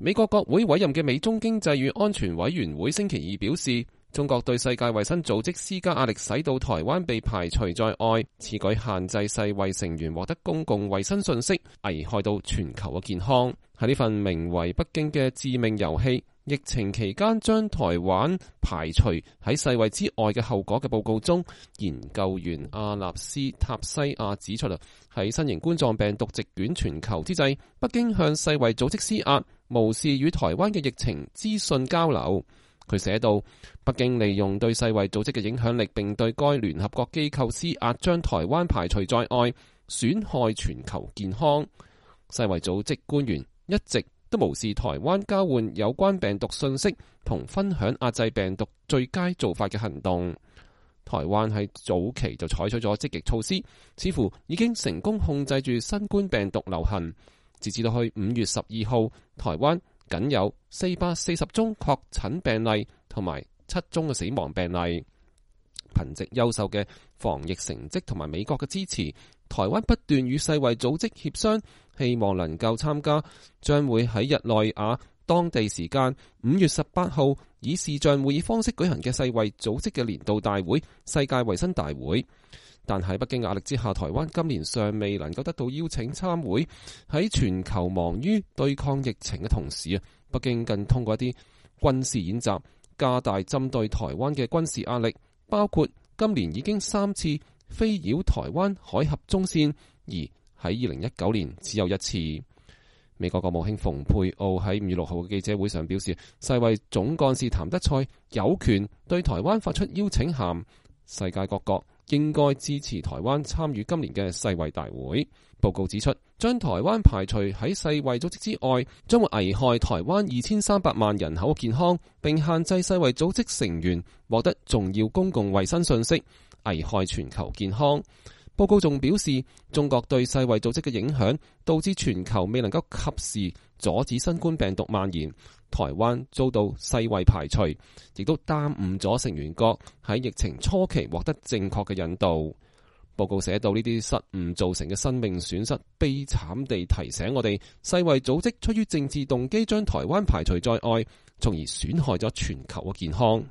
美國國會委任嘅美中經濟與安全委員會星期二表示，中國對世界衛生組織施加壓力，使到台灣被排除在外。此舉限制世衛成員獲得公共衛生信息，危害到全球嘅健康。喺呢份名為《北京嘅致命遊戲：疫情期間將台灣排除喺世衛之外嘅後果》嘅報告中，研究員阿納斯塔西亞指出喺新型冠狀病毒席捲全球之際，北京向世衛組織施壓，無視與台灣嘅疫情資訊交流。佢寫道，北京利用對世衛組織嘅影響力，並對該聯合國機構施壓，將台灣排除在外，損害全球健康。世衛組織官員一直都無視台灣交換有關病毒信息同分享壓制病毒最佳做法嘅行動。台灣喺早期就採取咗積極措施，似乎已經成功控制住新冠病毒流行。截至到去5月12號，台灣僅有440宗確診病例同埋7宗嘅死亡病例。憑藉優秀嘅防疫成績同埋美國嘅支持，台灣不斷與世衛組織協商，希望能夠參加將會喺日內瓦當地時間5月18號以視像會議方式舉行嘅世衛組織嘅年度大會——世界衛生大會。但喺北京壓力之下，台灣今年尚未能夠得到邀請參會。喺全球忙於對抗疫情嘅同時，北京更通過一啲軍事演習，加大針對台灣嘅軍事壓力，包括今年已經3次飛繞台灣海峽中線，而喺2019年只有1次。美國國務卿蓬佩奧喺5月6號嘅記者會上表示，世衛總幹事譚德塞有權對台灣發出邀請函，世界各國應該支持台灣參與今年嘅世衛大會。報告指出，將台灣排除喺世衛組織之外，將會危害台灣2300萬人口嘅健康，並限制世衛組織成員獲得重要公共衛生信息，危害全球健康。報告仲表示，中國對世衛組織嘅影響導致全球未能夠及時阻止新冠病毒蔓延，台灣遭到世衛排除，亦都耽誤咗成員國喺疫情初期獲得正確嘅引導。報告寫到，呢啲失誤造成嘅生命損失，悲慘地提醒我哋，世衛組織出於政治動機將台灣排除在外，從而損害咗全球嘅健康。